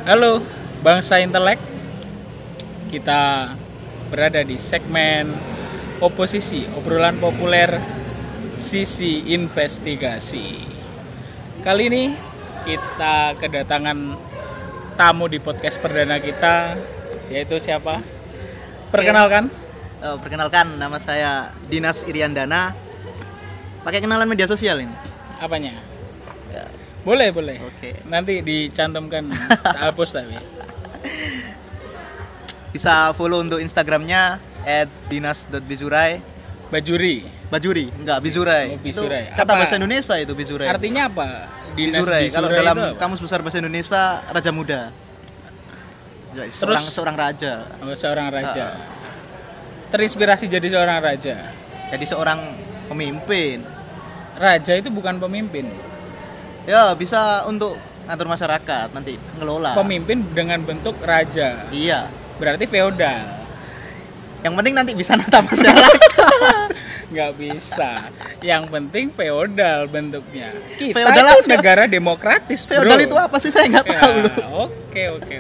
Halo, bangsa intelek. Kita berada di segmen oposisi, obrolan populer sisi investigasi. Kali ini kita kedatangan tamu di podcast perdana kita, yaitu siapa? Perkenalkan. Perkenalkan, nama saya Dinas Iriandana. Pakai kenalan media sosial ini? Apanya? Ya. Boleh. Oke. Nanti dicantumkan, hapus tapi. Bisa follow untuk Instagramnya @dinas.bizurai. Bajuri. Bajuri, enggak Bizurai. Oh, Bizurai. Itu kata Apa? bahasa Indonesia itu Bizurai. Artinya apa? Bizurai. Kalau Bizurai dalam itu apa? Kamus Besar Bahasa Indonesia, raja muda. Seorang raja. Oh, seorang raja. Terinspirasi jadi seorang raja. Jadi seorang pemimpin. Raja itu bukan pemimpin. Ya, bisa untuk ngatur masyarakat, nanti ngelola. Pemimpin dengan bentuk raja. Iya. Berarti feodal. Yang penting nanti bisa nata masyarakat. Nggak bisa. Yang penting feodal bentuknya. Kita Feodal itu apa? negara demokratis, bro. Feodal itu apa sih? Saya nggak Ya, tahu loh. Oke.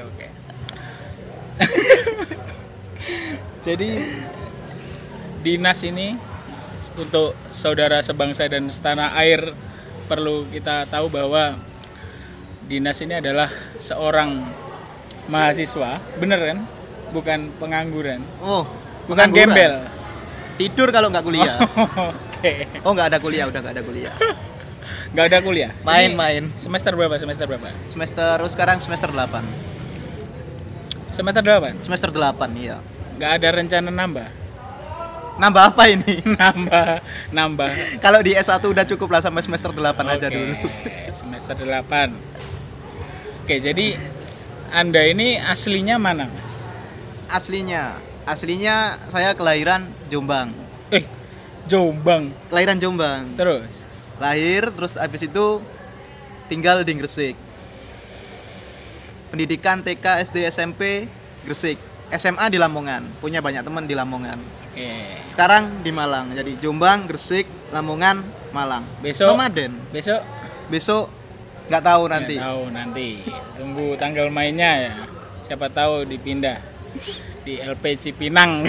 Jadi dinas ini untuk saudara sebangsa dan setanah air perlu kita tahu bahwa dinas ini adalah seorang mahasiswa, bener kan? Bukan pengangguran, Oh, bukan pengangguran. gembel. Tidur kalau nggak kuliah. Oke, Oh, nggak ada kuliah, udah nggak ada kuliah. nggak ada kuliah. Main-main. Ini semester berapa? Sekarang semester 8. Semester 8. Semester 8, iya. Nggak ada rencana nambah. Nambah apa ini? nambah. Kalau di S1 udah cukup lah sampai semester 8 aja Oke, dulu. semester 8. Oke, jadi Anda ini aslinya mana, Mas? Aslinya saya kelahiran Jombang. Jombang. Kelahiran Jombang. Terus Lahir terus habis itu tinggal di Gresik. Pendidikan TK, SD, SMP Gresik. SMA di Lamongan. Punya banyak teman di Lamongan. oke. Sekarang di Malang. Jadi Jombang, Gresik, Lamongan, Malang. Besok Nomaden. Besok nggak tahu nanti. Nggak tahu nanti. Tunggu tanggal mainnya ya. Siapa tahu dipindah di LP Cipinang.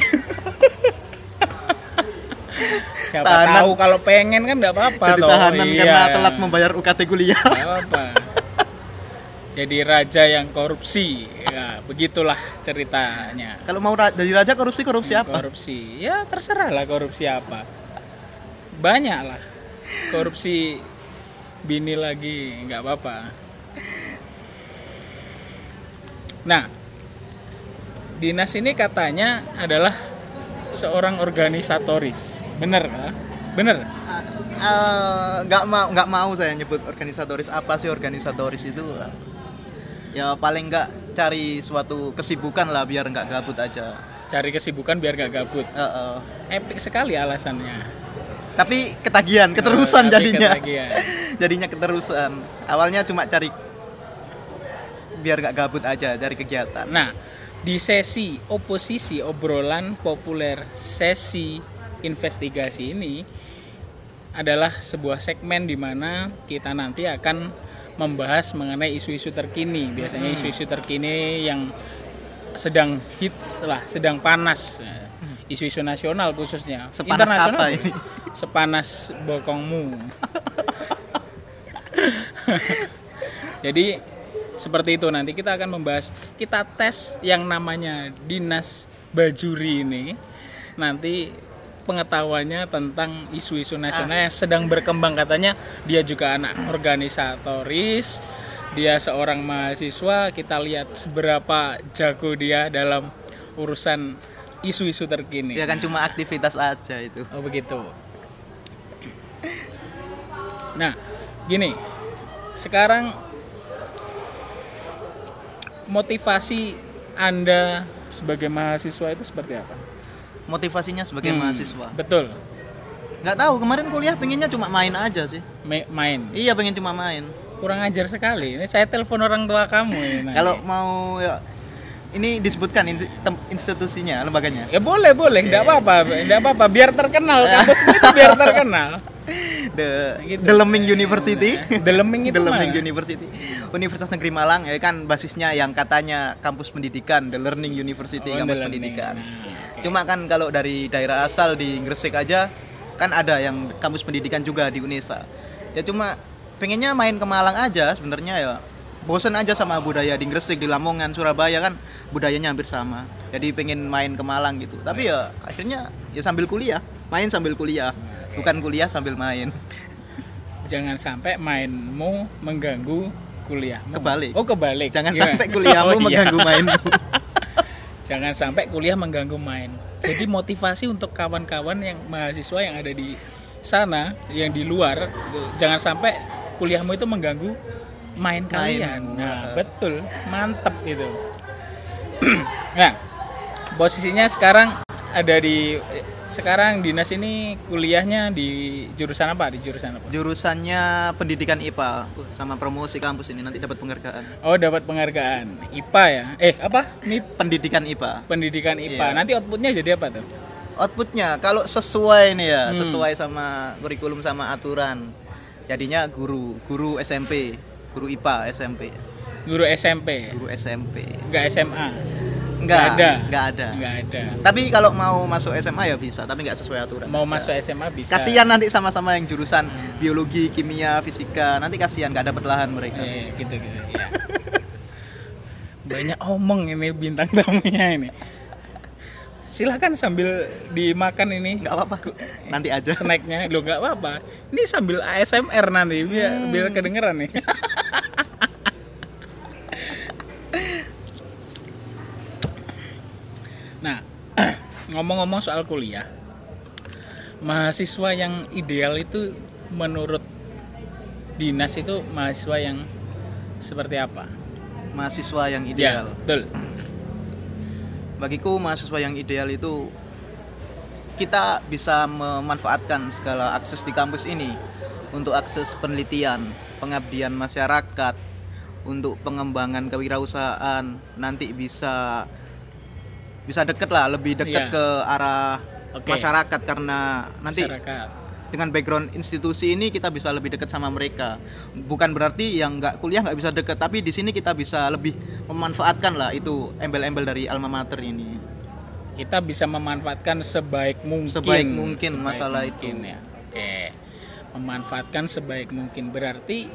Siapa Tahanan. tahu kalau pengen kan enggak apa-apa Jadi toh. tahanan Iya. karena telat membayar UKT kuliah. Nggak apa-apa. Jadi raja yang korupsi. Ya, begitulah ceritanya. Kalau mau dari raja korupsi apa? Korupsi. Ya terserah lah korupsi apa. Banyak lah. Korupsi bini lagi nggak apa-apa. Nah, dinas ini katanya adalah seorang organisatoris. Bener kah? Bener. Nggak mau saya nyebut organisatoris. Apa sih organisatoris itu? Ya paling nggak cari suatu kesibukan lah biar nggak gabut aja. Cari kesibukan biar nggak gabut. Epic sekali alasannya. Tapi keterusan Tapi jadinya. ketagihan. Jadinya keterusan. Awalnya cuma cari biar nggak gabut aja, cari kegiatan. Nah, di sesi oposisi obrolan populer sesi investigasi ini adalah sebuah segmen di mana kita nanti akan membahas mengenai isu-isu terkini. Biasanya isu-isu terkini yang sedang hits lah, sedang panas. Isu-isu nasional khususnya. Sepanas Internasional apa boleh. ini? Sepanas bokongmu. Jadi seperti itu, nanti kita akan membahas, kita tes yang namanya Dinas Bajuri ini. Nanti pengetahuannya tentang isu-isu nasional yang sedang berkembang. Katanya dia juga anak organisatoris, dia seorang mahasiswa. Kita lihat seberapa jago dia dalam urusan isu-isu terkini. Ya kan cuma aktivitas aja itu. Oh begitu. Nah, gini. Sekarang motivasi Anda sebagai mahasiswa itu seperti apa? Motivasinya sebagai mahasiswa. Betul. Nggak tahu, kemarin kuliah pengennya cuma main aja sih. Main. Iya, pengen cuma main. Kurang ajar sekali. Ini saya telepon orang tua kamu ini nanti. Kalau mau ya, ini disebutkan institusinya, lembaganya. Ya boleh, enggak apa-apa, biar terkenal. Kampusmu itu biar terkenal. Gitu. The Leming University. The Leming itu The Leming mana? University. Universitas Negeri Malang ya kan basisnya yang katanya kampus pendidikan, The Learning University, Oh, kampus The Learning. pendidikan. Nah, oke. Cuma kan kalau dari daerah asal di Gresik aja kan ada yang kampus pendidikan juga di UNESA. Ya cuma pengennya main ke Malang aja sebenarnya ya. Bosen aja sama budaya di Gresik, di Lamongan, Surabaya kan budayanya hampir sama. Jadi pengen main ke Malang gitu. Tapi ya akhirnya ya sambil kuliah, main sambil kuliah. Bukan kuliah sambil main. Jangan sampai mainmu mengganggu kuliahmu. Kebalik. Oh, kebalik. Jangan Gimana? sampai kuliahmu Oh, iya. mengganggu mainmu. Jangan sampai kuliah mengganggu main. Jadi motivasi untuk kawan-kawan yang mahasiswa yang ada di sana, yang di luar, jangan sampai kuliahmu itu mengganggu main kalian. Nah, betul. Mantep itu. Nah, posisinya sekarang ada di sekarang Dinas ini kuliahnya di jurusan apa? Di jurusan apa? Jurusannya pendidikan IPA. Sama promosi kampus ini nanti dapat penghargaan. Oh, dapat penghargaan. IPA ya? Apa? Ini Pendidikan IPA. pendidikan IPA. Iya. Nanti outputnya jadi apa tuh? Outputnya kalau sesuai nih ya, sesuai sama kurikulum sama aturan. Jadinya guru SMP, guru IPA SMP. Guru SMP. Guru SMP. Enggak SMA. Enggak ada. ada. Enggak ada. Tapi kalau mau masuk SMA ya bisa, tapi nggak sesuai aturan. Mau aja. masuk SMA bisa. Kasihan nanti sama-sama yang jurusan biologi, kimia, fisika. Nanti kasihan nggak dapat lahan mereka. Gitu ya. Banyak omong ini bintang tamunya ini. Silakan sambil dimakan ini. Nggak apa-apa. Nanti aja. Snacknya lo nggak apa-apa. Ini sambil ASMR nanti biar kedengeran nih. Nah, ngomong-ngomong soal kuliah, mahasiswa yang ideal itu menurut Dinas itu mahasiswa yang seperti apa? Mahasiswa yang Ya, ideal. betul. Bagiku mahasiswa yang ideal itu kita bisa memanfaatkan segala akses di kampus ini untuk akses penelitian, pengabdian masyarakat, untuk pengembangan kewirausahaan, nanti bisa deket lah, lebih deket Iya. ke arah Oke. masyarakat karena nanti Masyarakat. dengan background institusi ini kita bisa lebih dekat sama mereka. Bukan berarti yang nggak kuliah nggak bisa deket, tapi di sini kita bisa lebih memanfaatkan lah itu embel-embel dari alma mater ini. Kita bisa memanfaatkan sebaik mungkin. Sebaik mungkin masalah itu. ya. Oke. Memanfaatkan sebaik mungkin berarti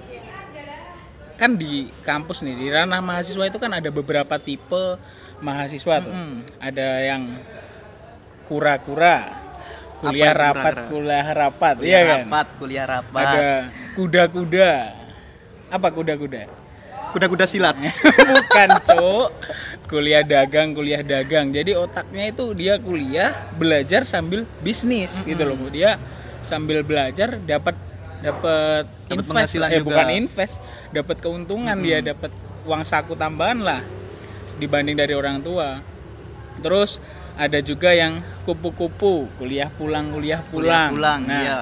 kan di kampus nih, di ranah mahasiswa itu kan ada beberapa tipe mahasiswa tuh. Ada yang kura-kura, kuliah Apa itu rapat, kura-kura? kuliah rapat, Kuliah iya kan? rapat, kuliah rapat. Ada kuda-kuda. Apa kuda-kuda? Kuda-kuda silat. Bukan, Cuk. Kuliah dagang. Jadi otaknya itu dia kuliah, belajar sambil bisnis gitu loh. Dia sambil belajar dapat invest, penghasilan juga. bukan invest, dapat keuntungan, dia dapat uang saku tambahan lah dibanding dari orang tua. Terus ada juga yang kupu-kupu, kuliah pulang. Kuliah pulang, Nah, iya.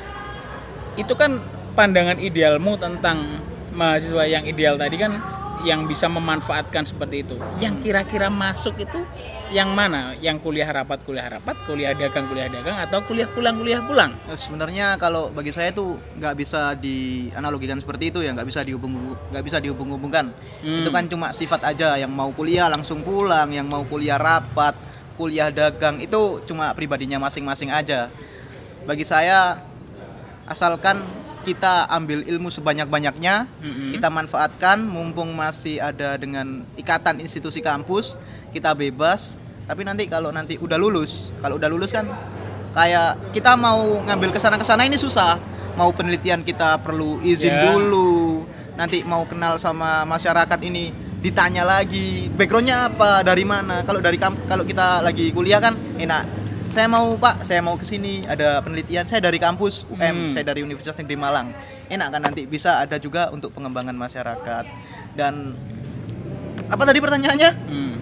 itu kan pandangan idealmu tentang mahasiswa yang ideal tadi kan, yang bisa memanfaatkan seperti itu. Yang kira-kira masuk itu yang mana? Yang kuliah rapat, kuliah dagang, atau kuliah pulang. Sebenarnya kalau bagi saya itu nggak bisa dianalogikan seperti itu ya, nggak bisa dihubung-hubungkan. Itu kan cuma sifat aja, yang mau kuliah langsung pulang, yang mau kuliah rapat, kuliah dagang itu cuma pribadinya masing-masing aja. Bagi saya asalkan kita ambil ilmu sebanyak-banyaknya, kita manfaatkan mumpung masih ada dengan ikatan institusi kampus, kita bebas. Tapi nanti kalau udah lulus kan kayak kita mau ngambil kesana ini susah. Mau penelitian kita perlu izin dulu. Nanti mau kenal sama masyarakat ini ditanya lagi backgroundnya apa, dari mana. Kalau kita lagi kuliah kan enak. Saya mau ke sini, ada penelitian, saya dari kampus UM, saya dari Universitas Negeri Malang. Enak kan, nanti bisa ada juga untuk pengembangan masyarakat. Dan apa tadi pertanyaannya?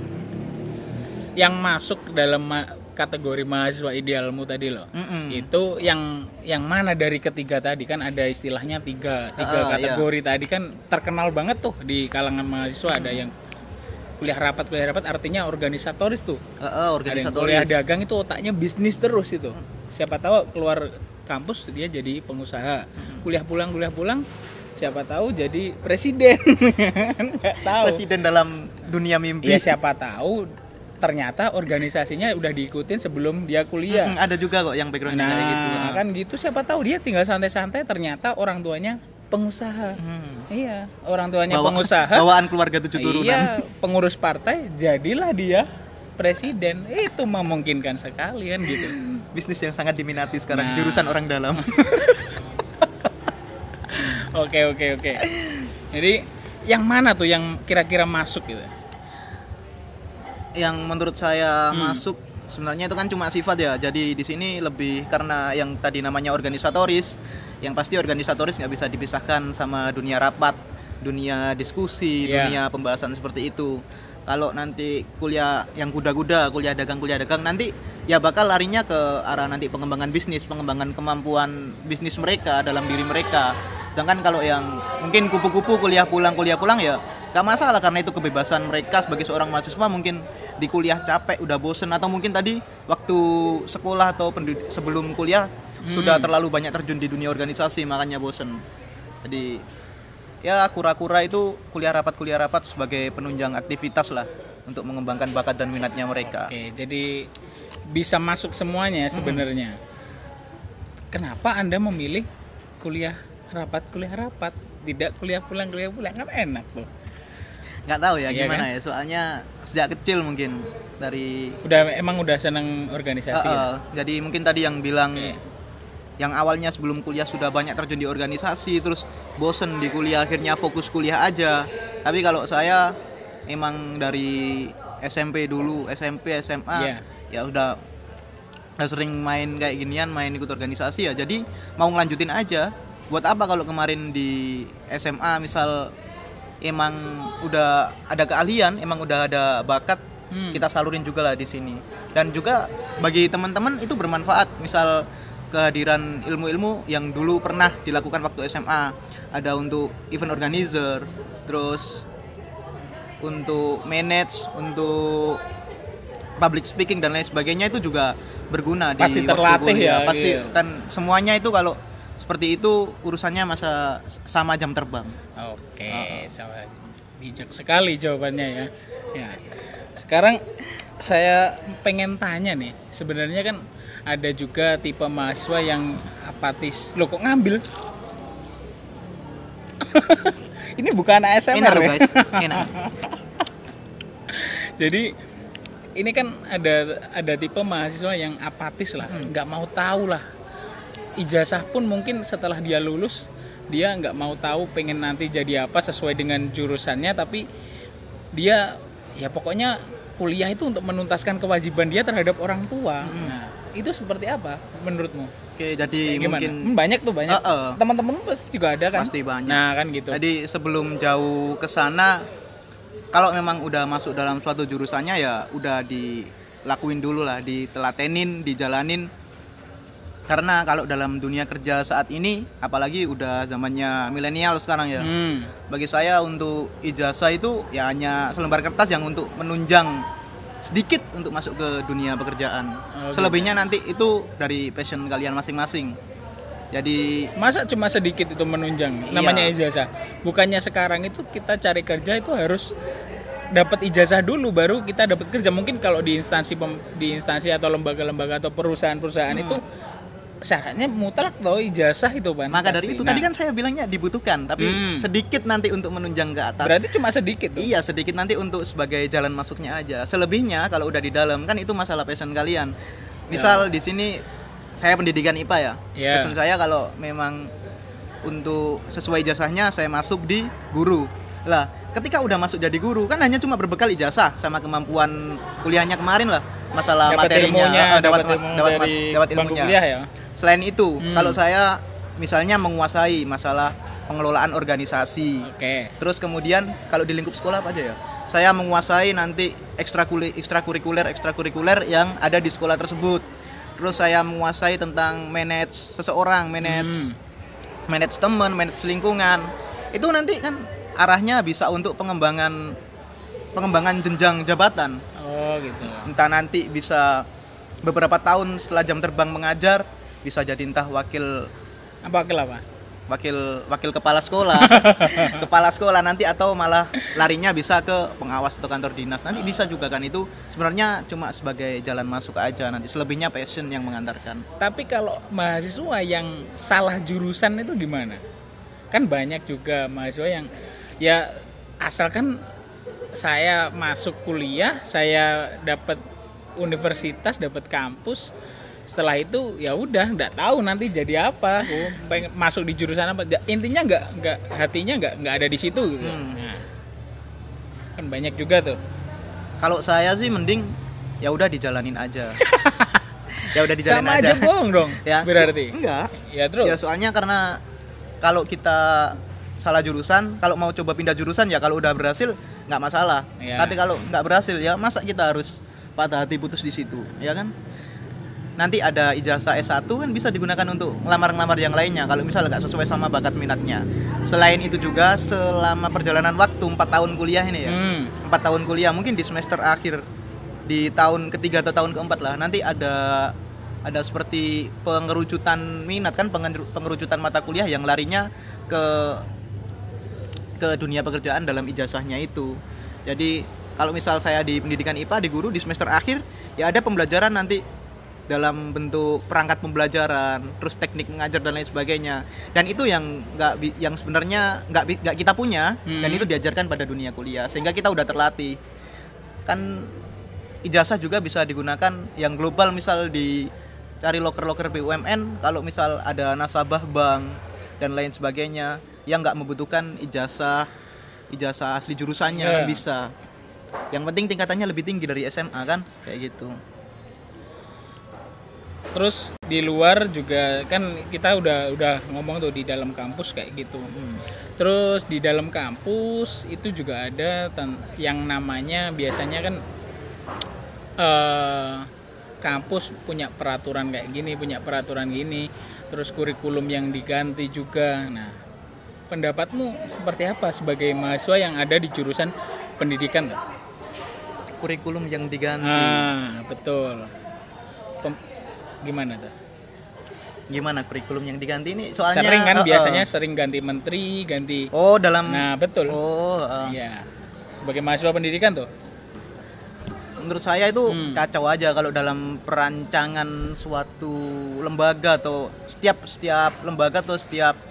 Yang masuk dalam kategori mahasiswa idealmu tadi loh. Itu yang mana dari ketiga tadi? Kan ada istilahnya tiga kategori tadi kan terkenal banget tuh di kalangan mahasiswa. Ada yang kuliah rapat artinya organisatoris tuh. Ada yang Organisatoris. kuliah dagang itu otaknya bisnis terus itu. Siapa tahu keluar kampus dia jadi pengusaha. Kuliah pulang siapa tahu jadi presiden. Nggak tahu. Presiden dalam dunia mimpi. Ya siapa tahu ternyata organisasinya udah diikutin sebelum dia kuliah. Ada juga kok yang backgroundnya kayak gitu. Nah, kan gitu, siapa tahu dia tinggal santai-santai ternyata orang tuanya pengusaha. Iya, orang tuanya pengusaha. Bawaan keluarga 7 turunan. Iya, pengurus partai, jadilah dia presiden. Itu memungkinkan sekali kan gitu. Bisnis yang sangat diminati sekarang, jurusan orang dalam. Oke. Jadi yang mana tuh yang kira-kira masuk gitu? Yang menurut saya masuk sebenarnya itu kan cuma sifat ya. Jadi di sini lebih karena yang tadi namanya organisatoris. Yang pasti organisatoris nggak bisa dipisahkan sama dunia rapat, dunia diskusi, dunia pembahasan seperti itu. Kalau nanti kuliah yang kuda-kuda, kuliah dagang nanti ya bakal larinya ke arah nanti pengembangan bisnis, pengembangan kemampuan bisnis mereka dalam diri mereka. Sedangkan kalau yang mungkin kupu-kupu kuliah pulang ya gak masalah, karena itu kebebasan mereka sebagai seorang mahasiswa. Mungkin di kuliah capek, udah bosen, atau mungkin tadi waktu sekolah atau sebelum kuliah sudah terlalu banyak terjun di dunia organisasi makanya bosen. Jadi ya kura-kura itu kuliah rapat sebagai penunjang aktivitas lah untuk mengembangkan bakat dan minatnya mereka. Oke, jadi bisa masuk semuanya sebenarnya. Kenapa Anda memilih kuliah rapat, tidak kuliah pulang kan enak tuh. Nggak tahu ya, iya gimana kan? ya, soalnya sejak kecil mungkin dari udah seneng organisasi ya? Jadi mungkin tadi yang bilang yang awalnya sebelum kuliah sudah banyak terjun di organisasi, terus bosen di kuliah, akhirnya fokus kuliah aja. Tapi kalau saya emang dari SMP dulu, SMP, SMA ya udah sering main kayak ginian, main ikut organisasi ya, jadi mau ngelanjutin aja. Buat apa kalau kemarin di SMA misal emang udah ada keahlian, emang udah ada bakat, kita salurin juga lah di sini. Dan juga bagi teman-teman itu bermanfaat, misal kehadiran ilmu-ilmu yang dulu pernah dilakukan waktu SMA, ada untuk event organizer, terus untuk manage, untuk public speaking dan lain sebagainya, itu juga berguna pasti di terlatih waktu kuliah. ya, pasti gitu. Kan semuanya itu kalau seperti itu urusannya sama jam terbang. Oke, sama bijak sekali jawabannya ya. Ya. Sekarang saya pengen tanya nih, sebenarnya kan ada juga tipe mahasiswa yang apatis. Loh, kok ngambil? Ini bukan ASMR Enak ya? guys, enak. Jadi ini kan ada tipe mahasiswa yang apatis lah, nggak mau tahu lah. Ijazah pun mungkin setelah dia lulus dia nggak mau tahu pengen nanti jadi apa sesuai dengan jurusannya, tapi dia ya pokoknya kuliah itu untuk menuntaskan kewajiban dia terhadap orang tua. Nah, itu seperti apa menurutmu? Oke, jadi mungkin banyak teman-teman pasti juga ada kan? Pasti banyak. Nah, kan gitu. Jadi sebelum jauh ke sana, kalau memang udah masuk dalam suatu jurusannya ya udah dilakuin dulu lah, ditelatenin, dijalanin. Karena kalau dalam dunia kerja saat ini, apalagi udah zamannya milenial sekarang ya, bagi saya untuk ijazah itu ya hanya selembar kertas yang untuk menunjang sedikit untuk masuk ke dunia pekerjaan. Selebihnya nanti itu dari passion kalian masing-masing. Jadi masa cuma sedikit itu menunjang, namanya ijazah. Bukannya sekarang itu kita cari kerja itu harus dapat ijazah dulu baru kita dapat kerja. Mungkin kalau di instansi atau lembaga-lembaga atau perusahaan-perusahaan itu syaratnya mutlak loh ijazah itu kan. Maka dari itu tadi kan saya bilangnya dibutuhkan, tapi sedikit nanti untuk menunjang ke atas. Berarti cuma sedikit tuh? Iya, sedikit nanti untuk sebagai jalan masuknya aja. Selebihnya kalau udah di dalam kan itu masalah passion kalian. Misal di sini saya pendidikan IPA ya. Passion saya kalau memang untuk sesuai ijazahnya saya masuk di guru. Lah, ketika udah masuk jadi guru kan hanya cuma berbekal ijazah sama kemampuan kuliahnya kemarin lah. Masalah dapat materinya, dapat ilmunya. Kuliah ya. Selain itu, kalau saya misalnya menguasai masalah pengelolaan organisasi. Terus kemudian kalau di lingkup sekolah apa aja ya? Saya menguasai nanti ekstrakurikuler yang ada di sekolah tersebut. Terus saya menguasai tentang manage seseorang, manage teman, manage lingkungan. Itu nanti kan arahnya bisa untuk pengembangan jenjang jabatan. Oh gitu. Entah nanti bisa beberapa tahun setelah jam terbang mengajar, bisa jadi entah wakil Apa kelapa? wakil kepala sekolah kepala sekolah nanti, atau malah larinya bisa ke pengawas atau kantor dinas nanti, bisa juga kan. Itu sebenarnya cuma sebagai jalan masuk aja, nanti selebihnya passion yang mengantarkan. Tapi kalau mahasiswa yang salah jurusan itu gimana? Kan banyak juga mahasiswa yang ya asalkan saya masuk kuliah, saya dapat universitas, dapat kampus, setelah itu ya udah nggak tahu nanti jadi apa, pengen masuk di jurusan apa, intinya nggak hatinya nggak ada di situ gitu. Nah, kan banyak juga tuh. Kalau saya sih mending ya udah dijalanin aja. Ya udah dijalanin Sama aja. aja bohong dong Ya, berarti. enggak. Ya terus. Ya soalnya karena kalau kita salah jurusan, kalau mau coba pindah jurusan ya kalau udah berhasil nggak masalah. Ya. Tapi kalau nggak berhasil ya masa kita harus patah hati putus di situ, ya kan? Nanti ada ijazah S1 kan bisa digunakan untuk ngelamar-ngelamar yang lainnya kalau misalnya nggak sesuai sama bakat minatnya. Selain itu juga selama perjalanan waktu 4 tahun kuliah ini ya, 4 tahun kuliah, mungkin di semester akhir, di tahun ketiga atau tahun keempat lah, nanti ada seperti pengerucutan minat kan, pengerucutan mata kuliah yang larinya ke dunia pekerjaan dalam ijazahnya itu. Jadi kalau misal saya di pendidikan IPA, di guru, di semester akhir ya ada pembelajaran nanti dalam bentuk perangkat pembelajaran, terus teknik mengajar dan lain sebagainya. Dan itu yang sebenarnya nggak kita punya, dan itu diajarkan pada dunia kuliah sehingga kita udah terlatih. Kan ijazah juga bisa digunakan yang global, misal cari loker-loker BUMN, kalau misal ada nasabah bank dan lain sebagainya yang nggak membutuhkan ijazah asli jurusannya kan bisa. Yang penting tingkatannya lebih tinggi dari SMA kan, kayak gitu. Terus di luar juga kan kita udah ngomong tuh di dalam kampus kayak gitu. Terus di dalam kampus itu juga ada yang namanya biasanya kan kampus punya peraturan kayak gini, punya peraturan gini. Terus kurikulum yang diganti juga. Nah, pendapatmu seperti apa sebagai mahasiswa yang ada di jurusan pendidikan tuh? Kurikulum yang diganti. Betul. Gimana tuh? Gimana kurikulum yang diganti ini? Soalnya sering kan biasanya sering ganti menteri, ganti. Nah, betul. Iya. Sebagai mahasiswa pendidikan tuh. Menurut saya itu kacau aja kalau dalam perancangan suatu lembaga, atau setiap lembaga atau setiap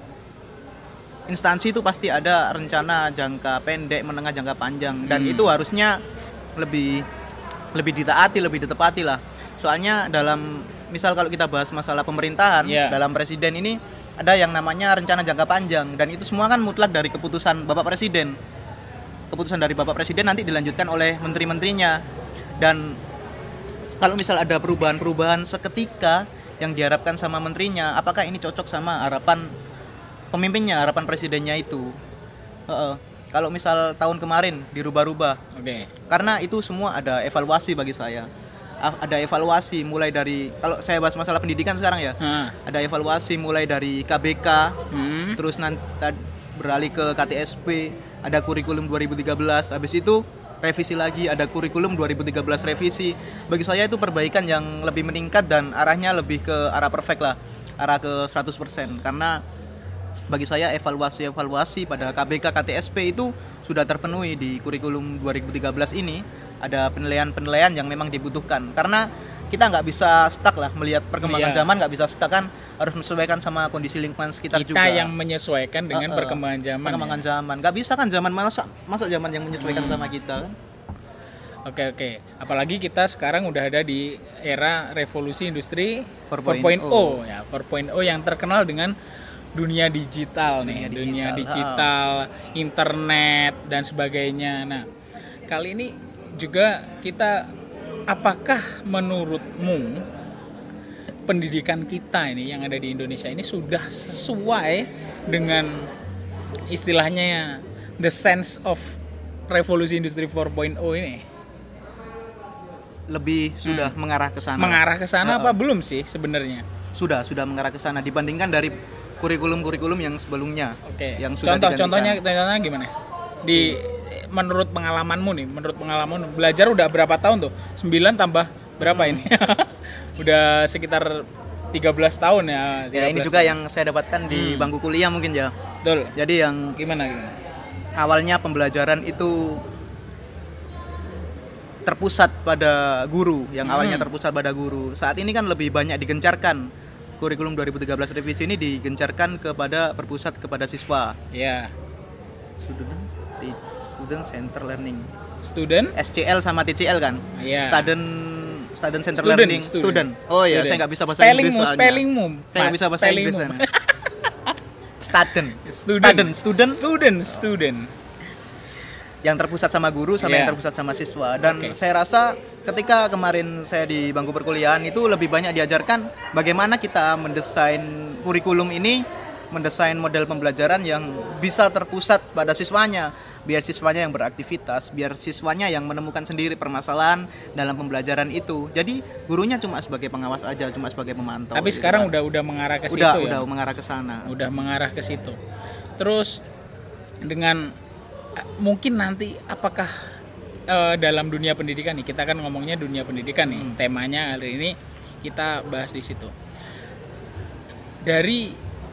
instansi itu pasti ada rencana jangka pendek, menengah, jangka panjang, dan itu harusnya lebih ditaati, lebih ditepati lah. Soalnya dalam misal kalau kita bahas masalah pemerintahan, dalam presiden ini ada yang namanya rencana jangka panjang, dan itu semua kan mutlak dari keputusan Bapak Presiden. Keputusan dari Bapak Presiden nanti dilanjutkan oleh menteri-menterinya. Dan kalau misal ada perubahan-perubahan seketika yang diharapkan sama menterinya, apakah ini cocok sama harapan pemimpinnya, harapan presidennya itu? Kalau misal tahun kemarin dirubah-rubah, karena itu semua ada evaluasi bagi saya. Ada evaluasi mulai dari, kalau saya bahas masalah pendidikan sekarang ya, ada evaluasi mulai dari KBK, terus nanti beralih ke KTSP, ada kurikulum 2013, habis itu revisi lagi, ada kurikulum 2013 revisi. Bagi saya itu perbaikan yang lebih meningkat dan arahnya lebih ke arah perfect lah, arah ke 100%. Karena bagi saya evaluasi pada KBK, KTSP itu sudah terpenuhi di kurikulum 2013 ini. Ada penilaian yang memang dibutuhkan, karena kita nggak bisa stuck lah melihat perkembangan zaman, nggak bisa stuck kan, harus menyesuaikan sama kondisi lingkungan sekitar juga. Kita yang menyesuaikan dengan perkembangan zaman. Nggak bisa kan zaman masa zaman yang menyesuaikan sama kita kan. Oke. Apalagi kita sekarang udah ada di era revolusi industri 4.0 ya, 4.0 yang terkenal dengan dunia digital nih, dunia digital, internet dan sebagainya. Nah, kali ini juga kita, apakah menurutmu pendidikan kita ini yang ada di Indonesia ini sudah sesuai dengan istilahnya the sense of revolusi industri 4.0 ini? Lebih sudah mengarah ke sana. Mengarah ke sana apa belum sih sebenarnya? Sudah mengarah ke sana dibandingkan dari kurikulum yang sebelumnya. Yang sudah contohnya gimana? Menurut pengalamanmu belajar udah berapa tahun tuh? 9 tambah berapa ini? Udah sekitar 13 tahun ya. Ya ini 13 juga tahun. yang saya dapatkan di bangku kuliah mungkin ya. Betul. Jadi yang Gimana? awalnya pembelajaran itu terpusat pada guru, yang awalnya terpusat pada guru. Saat ini kan lebih banyak digencarkan, kurikulum 2013 revisi ini digencarkan kepada berpusat kepada siswa. Ya. Student Center Learning. Student SCL sama TCL kan? Iya. Student Center Student, Learning. student. Oh iya, saya nggak bisa bahasa Inggris soalnya. Spellingmu. Saya nggak bisa bahasa Inggris. Student. Yang terpusat sama guru sama yang terpusat sama siswa. Dan saya rasa ketika kemarin saya di bangku perkuliahan itu lebih banyak diajarkan bagaimana kita mendesain kurikulum ini, mendesain model pembelajaran yang bisa terpusat pada siswanya, biar siswanya yang beraktivitas, biar siswanya yang menemukan sendiri permasalahan dalam pembelajaran itu. Jadi gurunya cuma sebagai pengawas aja, cuma sebagai pemantau. Tapi gitu sekarang kan. udah mengarah ke situ Udah mengarah ke sana. Udah mengarah ke situ. Terus dengan mungkin nanti apakah dalam dunia pendidikan nih, kita kan ngomongnya dunia pendidikan nih, temanya hari ini kita bahas di situ. Dari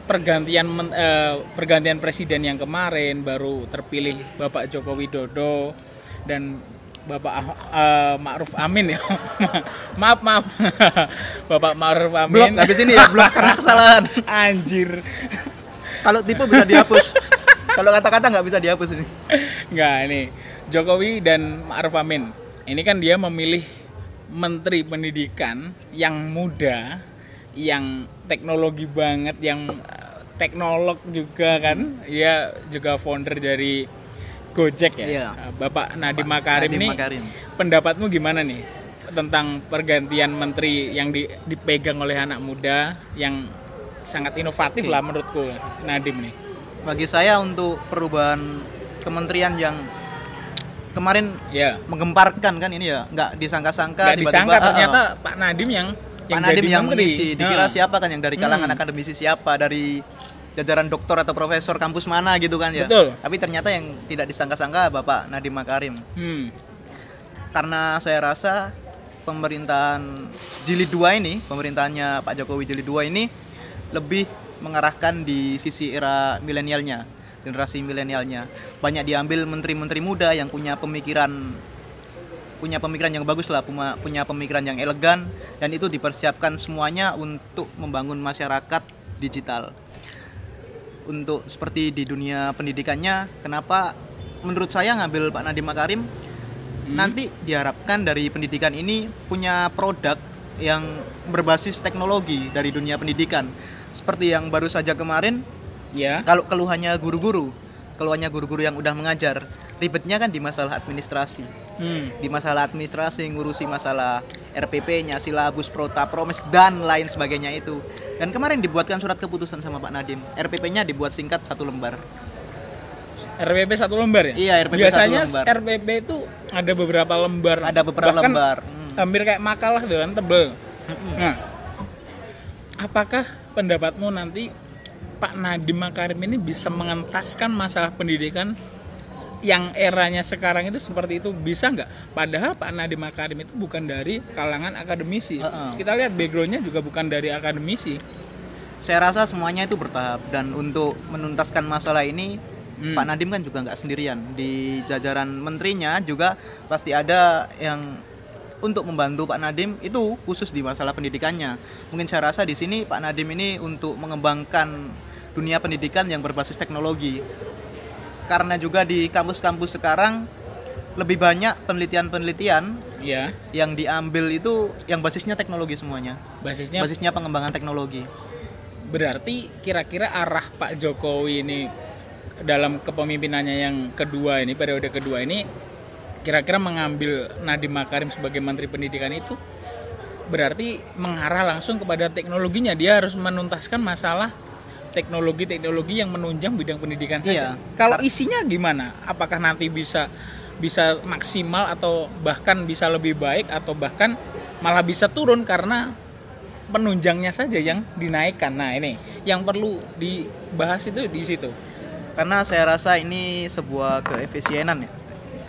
pergantian presiden yang kemarin baru terpilih Bapak Joko Widodo dan Bapak Ma'ruf Amin ya. maaf Bapak Ma'ruf Amin. Blok habis ini ya, blok karena kesalahan. Anjir. Kalau tipe bisa dihapus. Kalau kata-kata nggak bisa dihapus ini. Nggak, ini Jokowi dan Ma'ruf Amin. Ini kan dia memilih menteri pendidikan yang muda, yang teknologi banget, yang teknolog juga kan. Dia juga founder dari Gojek ya. Iya. Bapak Nadiem Makarim ini. Pendapatmu gimana nih tentang pergantian menteri yang dipegang oleh anak muda yang sangat inovatif lah menurutku, Nadiem nih? Bagi saya untuk perubahan kementerian yang kemarin menggemparkan kan ini ya, nggak disangka-sangka tiba-tiba ternyata Pak Nadiem yang mengisi. Dikira siapa kan yang dari kalangan akademisi, siapa dari jajaran doktor atau profesor kampus mana gitu kan ya. Betul. Tapi ternyata yang tidak disangka-sangka Bapak Nadiem Makarim. Karena saya rasa pemerintahan jilid 2 ini, pemerintahannya Pak Jokowi jilid 2 ini lebih mengarahkan di sisi era milenialnya, generasi milenialnya. Banyak diambil menteri-menteri muda yang punya pemikiran yang bagus lah, punya pemikiran yang elegan, dan itu dipersiapkan semuanya untuk membangun masyarakat digital. Untuk seperti di dunia pendidikannya, kenapa menurut saya ngambil Pak Nadiem Makarim? Nanti diharapkan dari pendidikan ini punya produk yang berbasis teknologi dari dunia pendidikan. Seperti yang baru saja kemarin, kalau keluhannya guru-guru yang udah mengajar, ribetnya kan di masalah administrasi. Di masalah administrasi, ngurusi masalah RPP-nya, silabus, prota, promes, dan lain sebagainya itu. Dan kemarin dibuatkan surat keputusan sama Pak Nadiem. RPP-nya dibuat singkat 1 lembar. RPP 1 lembar ya? Iya, RPP biasanya 1 lembar. RPP itu ada beberapa lembar. Bahkan lembar. Hampir kayak makalah tuh kan, tebel. Nah, apakah pendapatmu nanti Pak Nadiem Makarim ini bisa mengentaskan masalah pendidikan yang eranya sekarang itu seperti itu, bisa nggak? Padahal Pak Nadiem Makarim itu bukan dari kalangan akademisi. Kita lihat backgroundnya juga bukan dari akademisi. Saya rasa semuanya itu bertahap, dan untuk menuntaskan masalah ini Pak Nadiem kan juga nggak sendirian. Di jajaran menterinya juga pasti ada yang untuk membantu Pak Nadiem itu khusus di masalah pendidikannya. Mungkin saya rasa di sini Pak Nadiem ini untuk mengembangkan dunia pendidikan yang berbasis teknologi. Karena juga di kampus-kampus sekarang lebih banyak penelitian-penelitian yang diambil itu yang basisnya teknologi semuanya. Basisnya pengembangan teknologi. Berarti kira-kira arah Pak Jokowi ini dalam kepemimpinannya yang kedua ini, periode kedua ini, kira-kira mengambil Nadiem Makarim sebagai Menteri Pendidikan itu berarti mengarah langsung kepada teknologinya. Dia harus menuntaskan masalah teknologi yang menunjang bidang pendidikan saja. Kalau isinya gimana? Apakah nanti bisa maksimal atau bahkan bisa lebih baik atau bahkan malah bisa turun karena penunjangnya saja yang dinaikkan. Nah, ini yang perlu dibahas itu di situ. Karena saya rasa ini sebuah keefisienan ya.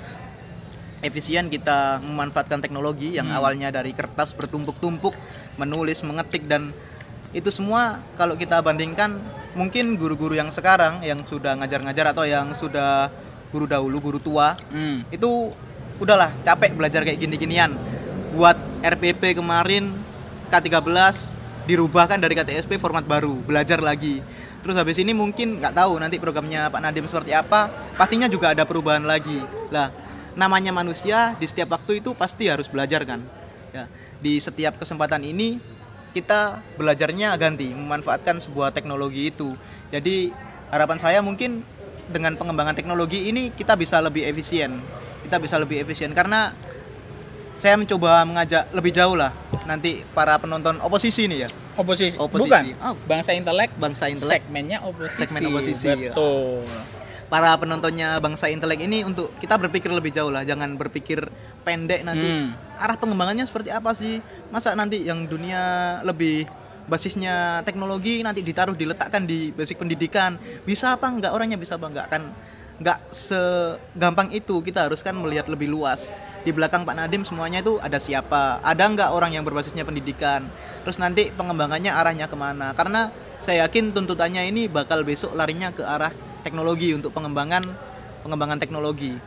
Efisien kita memanfaatkan teknologi yang awalnya dari kertas bertumpuk-tumpuk, menulis, mengetik, dan Itu semua kalau kita bandingkan mungkin guru-guru yang sekarang yang sudah ngajar-ngajar atau yang sudah guru dahulu, guru tua, itu udahlah capek belajar kayak gini-ginian. Buat RPP kemarin K13 dirubahkan dari KTSP format baru, belajar lagi. Terus habis ini mungkin nggak tahu nanti programnya Pak Nadiem seperti apa, pastinya juga ada perubahan lagi. Lah, namanya manusia di setiap waktu itu pasti harus belajar kan. Ya, di setiap kesempatan ini kita belajarnya ganti, memanfaatkan sebuah teknologi itu. Jadi harapan saya mungkin dengan pengembangan teknologi ini kita bisa lebih efisien. Karena saya mencoba mengajak lebih jauh lah nanti para penonton oposisi nih ya. Oposisi. Oposisi. Bukan. Oh. Bangsa intelek. Segmen oposisi. Betul. Para penontonnya Bangsa Intelek ini untuk kita berpikir lebih jauh lah, jangan berpikir pendek nanti. Arah pengembangannya seperti apa sih? Masa nanti yang dunia lebih basisnya teknologi nanti diletakkan di basic pendidikan. Bisa apa enggak orangnya, bisa apa enggak? Kan enggak segampang itu. Kita harus kan melihat lebih luas. Di belakang Pak Nadiem semuanya itu ada siapa? Ada enggak orang yang berbasisnya pendidikan? Terus nanti pengembangannya arahnya kemana? Karena saya yakin tuntutannya ini bakal besok larinya ke arah teknologi untuk pengembangan teknologi.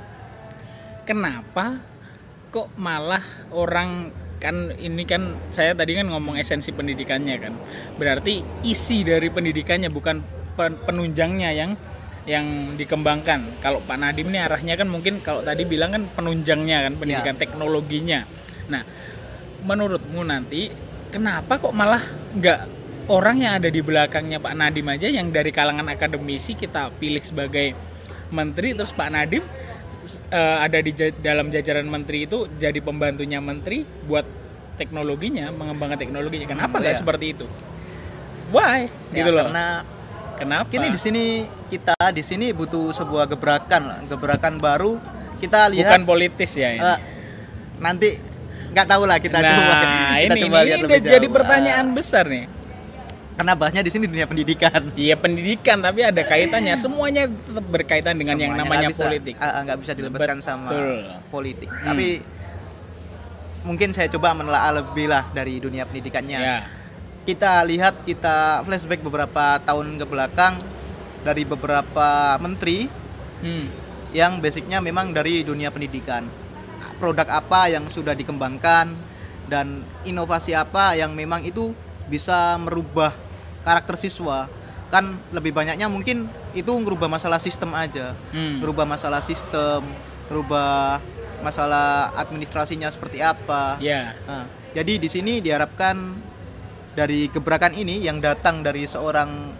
Kenapa kok malah orang kan ini kan saya tadi kan ngomong esensi pendidikannya kan. Berarti isi dari pendidikannya bukan penunjangnya yang dikembangkan. Kalau Pak Nadiem ini arahnya kan mungkin kalau tadi bilang kan penunjangnya kan pendidikan teknologinya. Nah, menurutmu nanti kenapa kok malah nggak orang yang ada di belakangnya Pak Nadiem aja yang dari kalangan akademisi kita pilih sebagai menteri, terus Pak Nadiem ada di dalam jajaran menteri itu jadi pembantunya menteri buat teknologinya, mengembangkan teknologinya. Kenapa nggak seperti itu? Why? Gitu loh. Karena kenapa? Kini kita di sini butuh sebuah gebrakan baru. Kita lihat bukan politis ya ini. Nanti nggak tahu lah kita coba lihat ini lebih jauh. Jadi pertanyaan besar nih. Karena bahasnya di sini dunia pendidikan. Iya pendidikan, tapi ada kaitannya. Semuanya tetap berkaitan dengan yang namanya politik. Nggak bisa dilepaskan sama politik. Tapi mungkin saya coba menelaah lebih lah dari dunia pendidikannya. Ya. Kita flashback beberapa tahun ke belakang dari beberapa menteri yang basicnya memang dari dunia pendidikan. Produk apa yang sudah dikembangkan dan inovasi apa yang memang itu bisa merubah karakter siswa. Kan lebih banyaknya mungkin itu ngerubah masalah sistem aja. Ngerubah masalah sistem, ngerubah masalah administrasinya seperti apa. Nah, jadi di sini diharapkan dari gebrakan ini yang datang dari seorang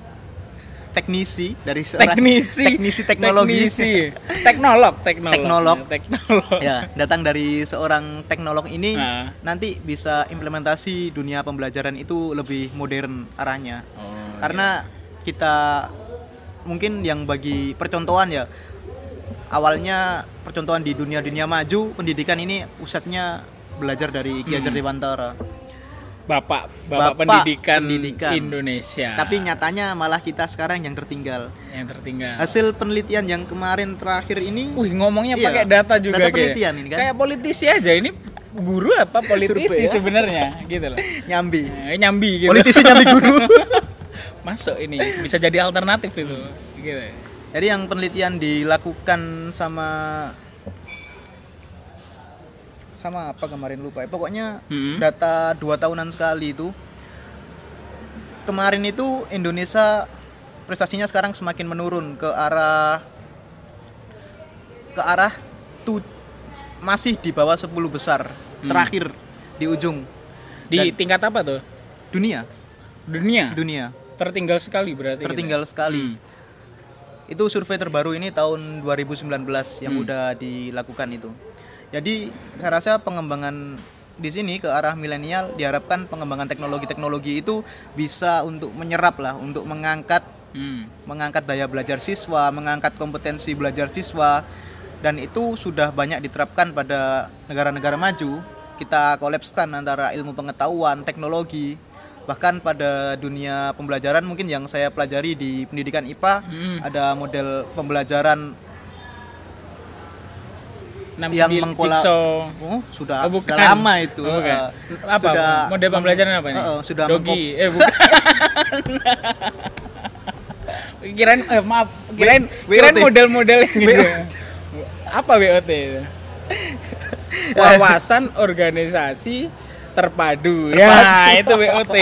teknisi teknologi, teknolog. Ya, datang dari seorang teknolog ini nanti bisa implementasi dunia pembelajaran itu lebih modern arahnya. Karena kita mungkin yang bagi percontohan ya, awalnya percontohan di dunia maju pendidikan ini pusatnya belajar dari Ki Hajar Dewantara. Bapak pendidikan Indonesia. Tapi nyatanya malah kita sekarang yang tertinggal. Hasil penelitian yang kemarin terakhir ini, ngomongnya pakai data juga, data penelitian ini kan. Kayak politisi aja ini, guru apa politisi sebenarnya, gitu loh. Nyambi gitu. Politisi nyambi guru. Masuk ini bisa jadi alternatif itu, gitu. Jadi yang penelitian dilakukan sama apa kemarin lupa ya. Pokoknya data 2 tahunan sekali itu. Kemarin itu Indonesia prestasinya sekarang semakin menurun ke arah masih di bawah 10 besar terakhir di ujung. Di tingkat apa tuh? Dunia. Tertinggal sekali berarti. Sekali. Itu survei terbaru ini tahun 2019 yang udah dilakukan itu. Jadi saya rasa pengembangan di sini ke arah milenial diharapkan pengembangan teknologi itu bisa untuk menyerap lah, untuk mengangkat daya belajar siswa, mengangkat kompetensi belajar siswa, dan itu sudah banyak diterapkan pada negara-negara maju. Kita kolapskan antara ilmu pengetahuan, teknologi, bahkan pada dunia pembelajaran mungkin yang saya pelajari di pendidikan IPA ada model pembelajaran yang 69 mengkolab Jigsaw. sudah Oh, bukan. lama itu. Oh, bukan. Apa sudah model pembelajaran apa nih? sudah Dogi. Bukan. kirain maaf, kirain WOT. model-model gitu. Apa WOT itu? Wawasan organisasi terpadu. Ya, itu WOT.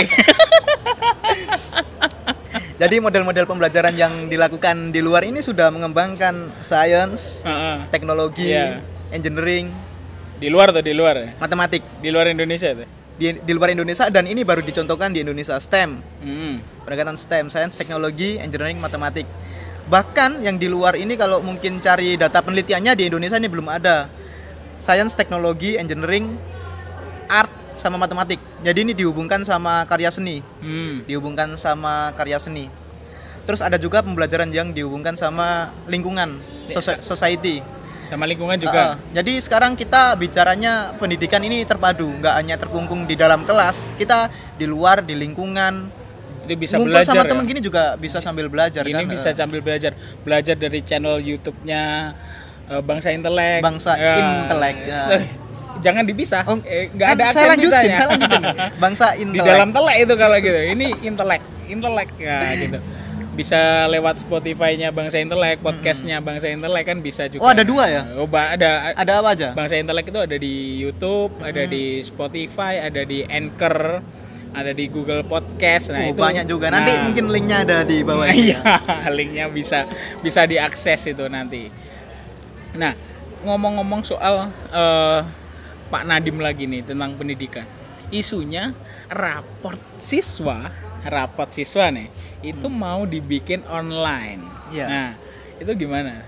Jadi model-model pembelajaran yang dilakukan di luar ini sudah mengembangkan science, teknologi, Iya. engineering, Di luar atau di luar ya? matematik Di luar Indonesia tuh. di luar Indonesia, dan ini baru dicontohkan di Indonesia. STEM, Hmm. pendekatan STEM, science, teknologi, engineering, matematik. Bahkan yang di luar ini kalau mungkin cari data penelitiannya di Indonesia ini belum ada. Science, teknologi, engineering, art sama matematik. Jadi ini dihubungkan sama karya seni. Dihubungkan sama karya seni. Terus ada juga pembelajaran yang dihubungkan sama lingkungan, society. Sama lingkungan juga. Jadi sekarang kita bicaranya pendidikan ini terpadu, nggak hanya terkungkung di dalam kelas, kita di luar, di lingkungan. Itu bisa Ngumpul belajar sama ya? teman gini juga bisa sambil belajar. Ini kan? bisa sambil belajar dari channel YouTube-nya Bangsa Intelek. Bangsa Intelek, ya. Jangan dipisah. Oh, Nggak kan ada saya aksen lanjutin, pisahnya. saya lanjutin. Bangsa Di Intelek. dalam telek itu kalau gitu. Ini intelek ya gitu. Bisa lewat Spotify-nya Bangsa Intelek, podcast-nya Bangsa Intelek kan bisa juga. Oh, ada 2 ya? Oh, ada Ada apa aja? Bangsa Intelek itu ada di YouTube, ada di Spotify, ada di Anchor, ada di Google Podcast. Nah, itu banyak juga. Nanti mungkin linknya ada di bawah ini. Iya, linknya bisa diakses itu nanti. Nah, ngomong-ngomong soal Pak Nadiem lagi nih tentang pendidikan. Isunya raport siswa nih itu mau dibikin online. Iya. Nah, itu gimana?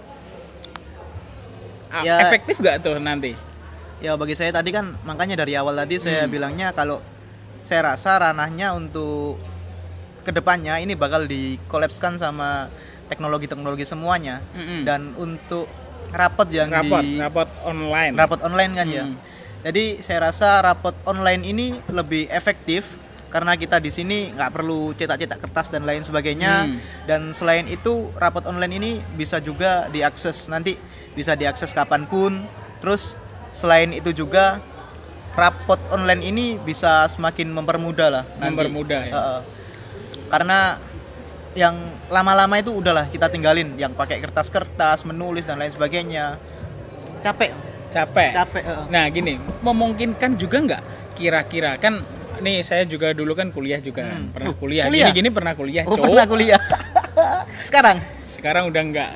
Ya. Efektif gak tuh nanti? Ya bagi saya tadi kan, makanya dari awal tadi saya bilangnya kalau saya rasa ranahnya untuk kedepannya ini bakal dikolapskan sama teknologi-teknologi semuanya. Dan untuk rapot yang rapot online. Rapot online kan ya. Jadi saya rasa rapot online ini lebih efektif karena kita di sini nggak perlu cetak-cetak kertas dan lain sebagainya. Dan selain itu rapot online ini bisa juga diakses, nanti bisa diakses kapanpun. Terus selain itu juga rapot online ini bisa semakin mempermudah lah nanti. Mempermudah ya. Karena yang lama-lama itu udahlah kita tinggalin, yang pakai kertas-kertas, menulis dan lain sebagainya. Capek. Nah gini, memungkinkan juga nggak kira-kira kan nih saya juga dulu kan kuliah juga pernah kuliah. Gini pernah kuliah. Pernah kuliah. Sekarang udah enggak.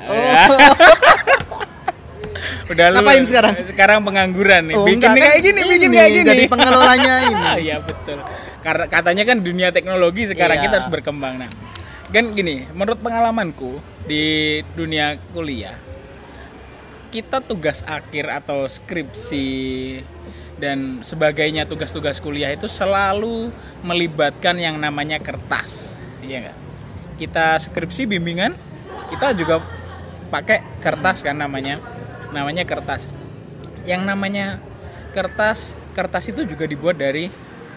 Udah ngapain sekarang? Sekarang pengangguran nih. Bikin kayak gini. Jadi pengelolanya ini. Iya betul. Karena katanya kan dunia teknologi sekarang kita harus berkembang. Nah, kan gini, menurut pengalamanku di dunia kuliah, kita tugas akhir atau skripsi dan sebagainya, tugas-tugas kuliah itu selalu melibatkan yang namanya kertas, iya nggak? Kita skripsi bimbingan, kita juga pakai kertas kan namanya kertas. Yang namanya kertas itu juga dibuat dari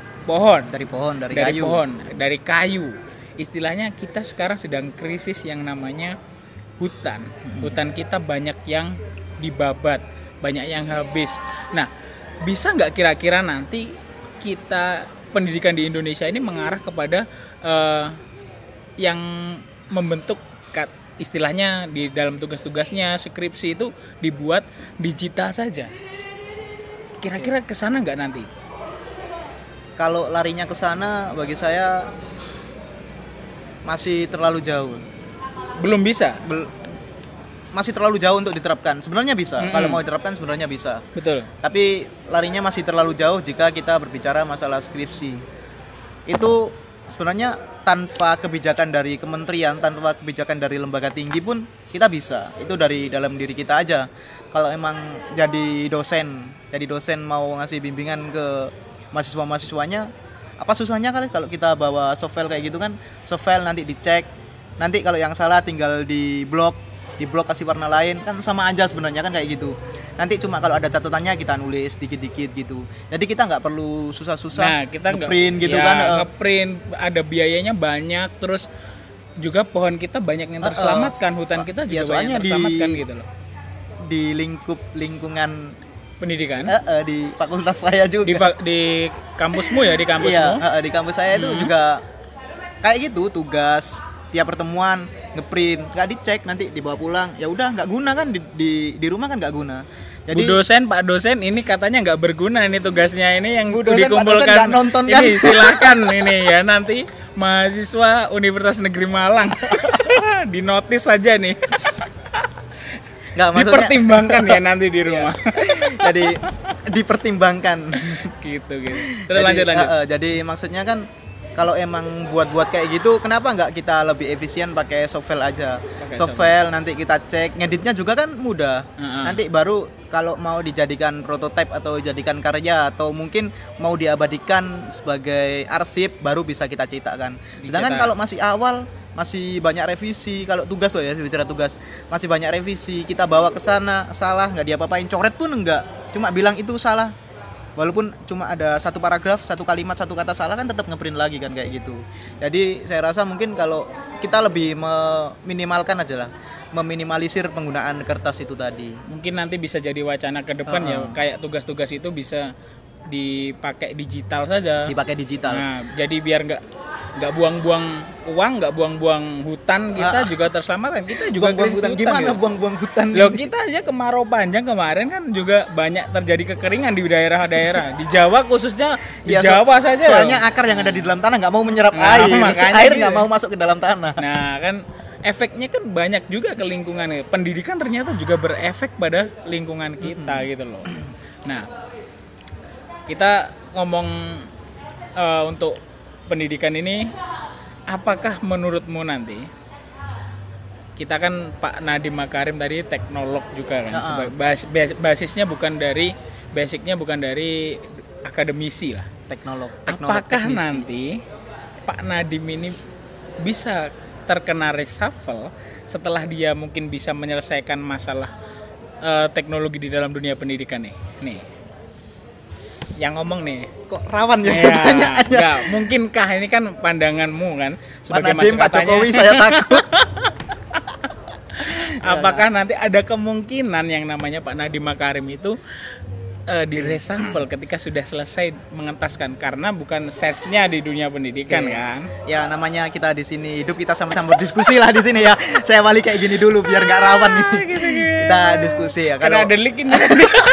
kayu. Istilahnya kita sekarang sedang krisis yang namanya hutan. Hutan kita banyak yang dibabat, banyak yang habis. Nah, bisa nggak kira-kira nanti kita pendidikan di Indonesia ini mengarah kepada yang membentuk istilahnya di dalam tugas-tugasnya skripsi itu dibuat digital saja. Kira-kira ke sana nggak nanti? Kalau larinya ke sana bagi saya masih terlalu jauh. Belum bisa. Masih terlalu jauh untuk diterapkan. Sebenarnya bisa. Kalau mau diterapkan sebenarnya bisa. Betul. Tapi larinya masih terlalu jauh jika kita berbicara masalah skripsi. Itu sebenarnya tanpa kebijakan dari kementerian, tanpa kebijakan dari lembaga tinggi pun kita bisa. Itu dari dalam diri kita aja. Kalau emang jadi dosen mau ngasih bimbingan ke mahasiswa-mahasiswanya, apa susahnya kali kalau kita bawa softfile kayak gitu kan? Softfile nanti dicek. Nanti kalau yang salah tinggal di blok kasih warna lain, kan sama aja sebenarnya kan kayak gitu. Nanti cuma kalau ada catatannya kita nulis dikit-dikit gitu. Jadi kita nggak perlu susah-susah. Nah, kita ngeprint gitu ya, kan. Ngeprint ada biayanya banyak, terus juga pohon kita banyak yang terselamatkan, hutan kita juga banyak yang terselamatkan gitu loh. di lingkungan pendidikan di fakultas saya juga. di kampusmu ya, di kampusmu. Iya, di kampus saya itu juga kayak gitu, tugas tiap pertemuan ngeprint, nggak dicek, nanti dibawa pulang, ya udah nggak guna kan, di rumah kan nggak guna. Jadi Bu dosen, Pak dosen ini katanya nggak berguna ini tugasnya ini yang Bu dosen, dikumpulkan. Pak dosen nggak nonton kan? Ini silakan ini ya nanti mahasiswa Universitas Negeri Malang di notis saja nih. nggak, maksudnya Dipertimbangkan ya nanti di rumah. jadi dipertimbangkan gitu. Terus lanjut. Jadi maksudnya kan kalau emang buat kayak gitu, kenapa nggak kita lebih efisien pakai software aja? Software nanti kita cek, ngeditnya juga kan mudah. Nanti baru kalau mau dijadikan prototipe atau jadikan karya atau mungkin mau diabadikan sebagai arsip, baru bisa kita cetakkan. Sedangkan kalau masih awal, masih banyak revisi. Kalau tugas loh ya, bicara tugas, masih banyak revisi. Kita bawa ke sana, salah nggak diapa-apain, coret pun enggak, cuma bilang itu salah. Walaupun cuma ada satu paragraf, satu kalimat, satu kata salah, kan tetap ngeprint lagi kan kayak gitu. Jadi saya rasa mungkin kalau kita lebih meminimalkan aja lah, meminimalisir penggunaan kertas itu tadi. Mungkin nanti bisa jadi wacana ke depan ya, kayak tugas-tugas itu bisa dipakai digital saja. Dipakai digital. Nah, jadi biar nggak buang-buang uang, nggak buang-buang hutan, kita juga terselamatkan. Kita juga buang-buang hutan. Gimana gitu. Buang-buang hutan? Loh, kita aja kemarau panjang kemarin kan juga banyak terjadi kekeringan di daerah-daerah. Di Jawa khususnya, di Jawa saja. Soalnya akar yang ada di dalam tanah nggak mau menyerap air. Air nggak mau masuk ke dalam tanah. Nah, kan efeknya kan banyak juga ke lingkungan. Pendidikan ternyata juga berefek pada lingkungan kita gitu loh. Nah, kita ngomong untuk pendidikan ini, apakah menurutmu nanti, kita kan Pak Nadiem Makarim tadi teknolog juga kan, basicnya bukan dari akademisi lah, teknolog apakah teknisi. Nanti Pak Nadiem ini bisa terkena reshuffle setelah dia mungkin bisa menyelesaikan masalah teknologi di dalam dunia pendidikan nih yang ngomong nih, kok rawan ya pertanyaannya? Enggak, mungkinkah, ini kan pandanganmu kan sebagai Pak Nadiem, Pak Jokowi, saya takut. Apakah nanti ada kemungkinan yang namanya Pak Nadiem Makarim itu di reshuffle ketika sudah selesai mengentaskan, karena bukan sesnya di dunia pendidikan kan? Ya namanya kita di sini hidup, kita sama-sama berdiskusi lah di sini ya. Saya balik kayak gini dulu biar nggak rawan nih. Kita diskusi ya. Kalau ada leak ini.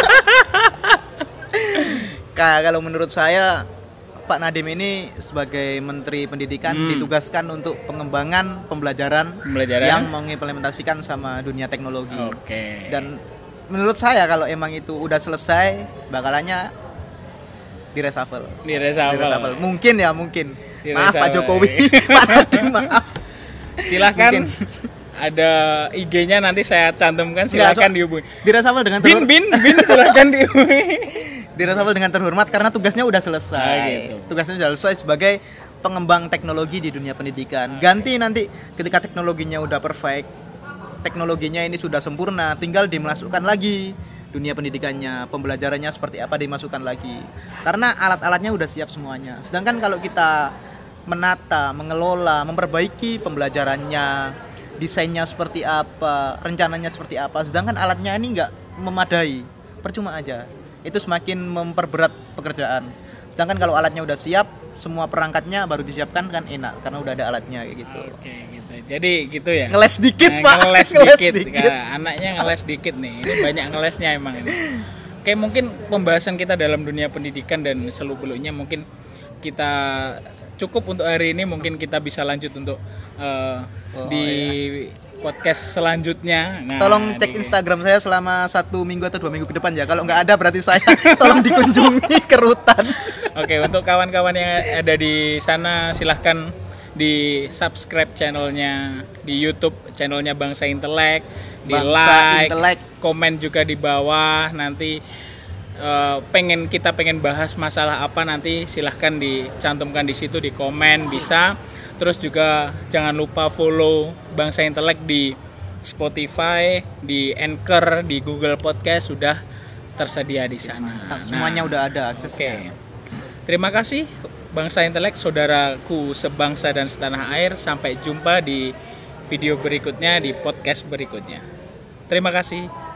Kalau menurut saya, Pak Nadiem ini sebagai Menteri Pendidikan ditugaskan untuk pengembangan pembelajaran yang mengimplementasikan sama dunia teknologi. Dan menurut saya kalau emang itu udah selesai, bakalannya di reshuffle. Mungkin. Maaf Pak Jokowi, Pak Nadiem, maaf. Silahkan. Ada IG-nya nanti saya cantumkan, silakan dihubungi. Di reshuffle dengan bin silakan dihubungi. Di reshuffle dengan terhormat karena tugasnya udah selesai. Tugasnya sudah selesai sebagai pengembang teknologi di dunia pendidikan. Ganti nanti ketika teknologinya udah perfect, teknologinya ini sudah sempurna, tinggal dimasukkan lagi dunia pendidikannya, pembelajarannya seperti apa dimasukkan lagi. Karena alat-alatnya udah siap semuanya. Sedangkan kalau kita menata, mengelola, memperbaiki pembelajarannya, desainnya seperti apa, rencananya seperti apa, sedangkan alatnya ini nggak memadai, percuma aja. Itu semakin memperberat pekerjaan. Sedangkan kalau alatnya udah siap, semua perangkatnya baru disiapkan kan enak, karena udah ada alatnya kayak gitu. Oke, gitu. Jadi gitu ya. Ngeles dikit, Pak. Ngeles dikit. Anaknya ngeles dikit nih. Ini banyak ngelesnya emang ini. Oke, mungkin pembahasan kita dalam dunia pendidikan dan seluk-beluknya mungkin kita cukup untuk hari ini. Mungkin kita bisa lanjut untuk podcast selanjutnya. Nah, tolong cek Instagram saya selama 1 minggu atau 2 minggu ke depan ya. Kalau nggak ada berarti saya tolong dikunjungi ke Rutan. Oke, untuk kawan-kawan yang ada di sana silahkan di subscribe channelnya di YouTube, channelnya Bangsa Intelek, di like, komen juga di bawah. Nanti pengen bahas masalah apa nanti silahkan dicantumkan di situ di komen bisa. Terus juga jangan lupa follow Bangsa Intelek di Spotify, di Anchor, di Google Podcast, sudah tersedia di sana. Semuanya udah ada aksesnya. Terima kasih Bangsa Intelek, saudaraku sebangsa dan setanah air. Sampai jumpa di video berikutnya, di podcast berikutnya. Terima kasih.